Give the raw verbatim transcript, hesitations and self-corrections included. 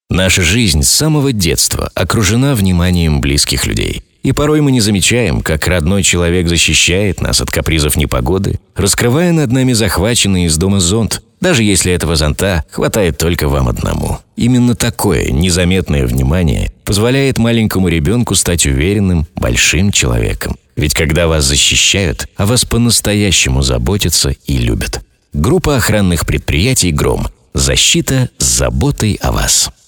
Наша жизнь с самого детства окружена вниманием близких людей. И порой мы не замечаем, как родной человек защищает нас от капризов непогоды, раскрывая над нами захваченный из дома зонт, даже если этого зонта хватает только вам одному. Именно такое незаметное внимание позволяет маленькому ребенку стать уверенным, большим человеком. Ведь когда вас защищают, о вас по-настоящему заботятся и любят. Группа охранных предприятий «Гром». Защита с заботой о вас.